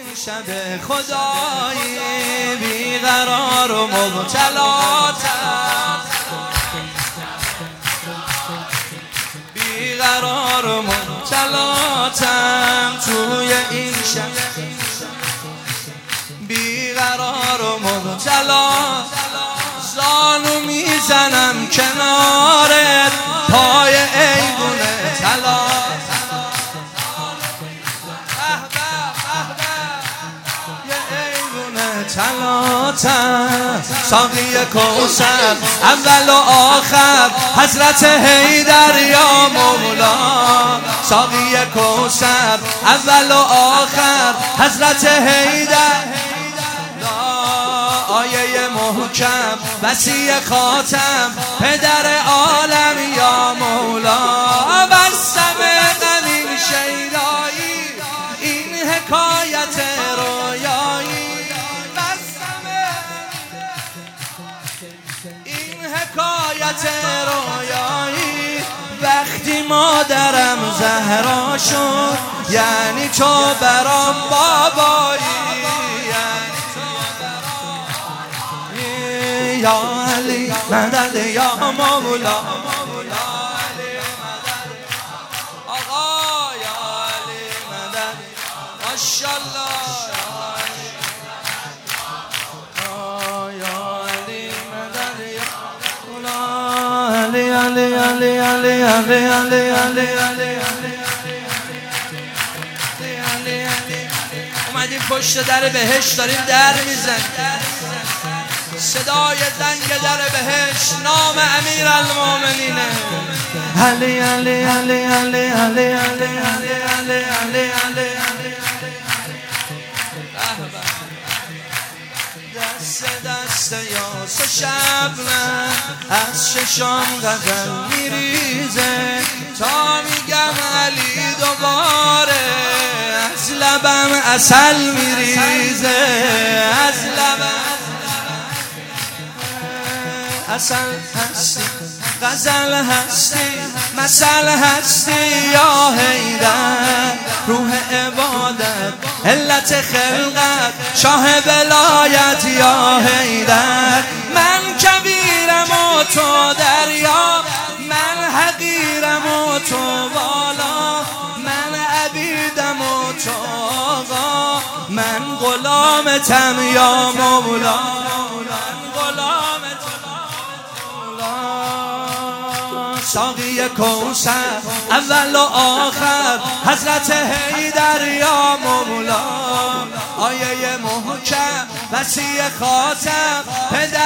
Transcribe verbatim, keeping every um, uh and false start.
شب خدایی بیقرار و مبتلاتم، بیقرار و مبتلاتم توی این شب، بیقرار و مبتلاتم. زانو میزنم کنارت پای ایوون طلا، طلاتم ساقی کوثر اول و آخر حضرت حیدر یا مولا، ساقی کوثر اول و آخر حضرت حیدر، آیه محکم وسیع خاتم پدر عالم یا مولا. بستم غمین شیدایی این حکایت رویایی، این حکایت رویایی. وقتی مادرم زهرا شد یعنی تو برام بابایی، یعنی تو برام یا علی مدد یا مولا، آقا یا علی مدد ماشاءالله، علی علی علی علی علی علی علی علی اومدیم پشت در بهشت داریم در میزنیم، صدای زنگ در بهشت نام امیرالمومنینه. علی علی علی علی علی علی علی علی علی علی دست دست یاس شبنم از ششم غزل میریزه تا میگم علی دوباره، از لبم عسل میریزه، از لبم عسل هستی، غزل هستی، مثل هستی یا حیدر، روح عبادت علت خلقت شاه ولایت یا حیدر. من کبیرم و تو دریا، من حقیرم و تو بالا، من عبیدم و تو آقا، من غلامتم یا مولا، من غلامتم. ساقی کوثر اول و آخر حضرت حیدر یا مولا، آیه محکم وسیع خاتم پدر